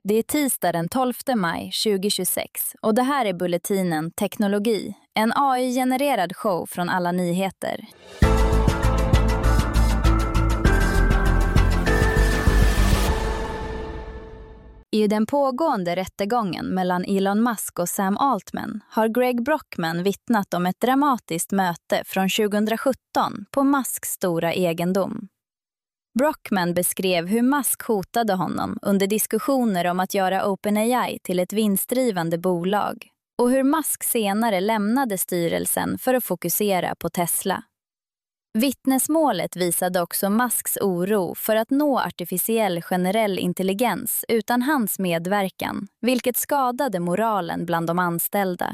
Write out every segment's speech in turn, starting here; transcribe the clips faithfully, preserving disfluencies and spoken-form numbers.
Det är tisdag den tolfte maj tjugohundratjugosex och det här är Bulletinen Teknologi, en A I-genererad show från alla nyheter. I den pågående rättegången mellan Elon Musk och Sam Altman har Greg Brockman vittnat om ett dramatiskt möte från tjugosjutton på Musks stora egendom. Brockman beskrev hur Musk hotade honom under diskussioner om att göra OpenAI till ett vinstdrivande bolag och hur Musk senare lämnade styrelsen för att fokusera på Tesla. Vittnesmålet visade också Musks oro för att nå artificiell generell intelligens utan hans medverkan, vilket skadade moralen bland de anställda.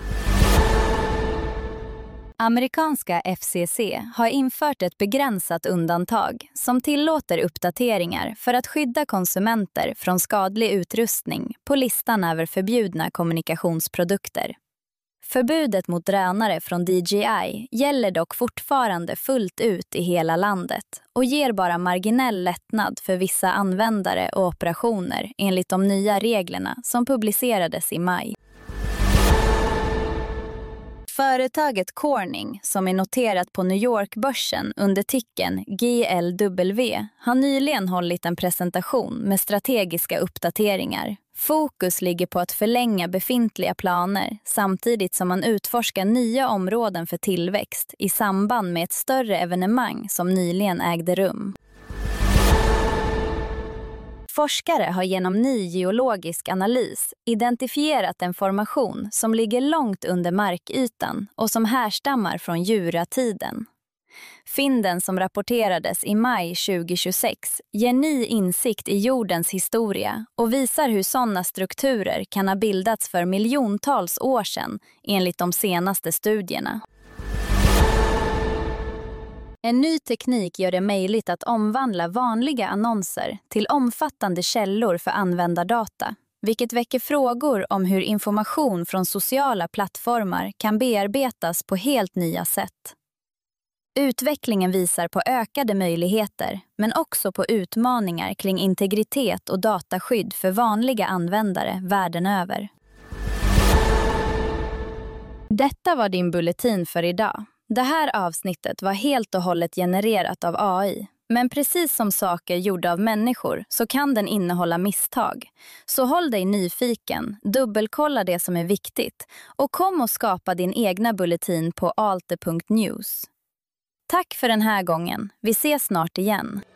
Amerikanska F C C har infört ett begränsat undantag som tillåter uppdateringar för att skydda konsumenter från skadlig utrustning på listan över förbjudna kommunikationsprodukter. Förbudet mot drönare från D J I gäller dock fortfarande fullt ut i hela landet och ger bara marginell lättnad för vissa användare och operationer enligt de nya reglerna som publicerades i maj. Företaget Corning, som är noterat på New York-börsen under ticken G L W, har nyligen hållit en presentation med strategiska uppdateringar. Fokus ligger på att förlänga befintliga planer samtidigt som man utforskar nya områden för tillväxt i samband med ett större evenemang som nyligen ägde rum. Forskare har genom ny geologisk analys identifierat en formation som ligger långt under markytan och som härstammar från Juratiden. Fynden som rapporterades i maj tjugohundratjugosex ger ny insikt i jordens historia och visar hur sådana strukturer kan ha bildats för miljontals år sedan enligt de senaste studierna. En ny teknik gör det möjligt att omvandla vanliga annonser till omfattande källor för användardata, vilket väcker frågor om hur information från sociala plattformar kan bearbetas på helt nya sätt. Utvecklingen visar på ökade möjligheter, men också på utmaningar kring integritet och dataskydd för vanliga användare världen över. Detta var din bulletin för idag. Det här avsnittet var helt och hållet genererat av A I. Men precis som saker gjorda av människor så kan den innehålla misstag. Så håll dig nyfiken, dubbelkolla det som är viktigt och kom och skapa din egna bulletin på alte punkt news. Tack för den här gången. Vi ses snart igen.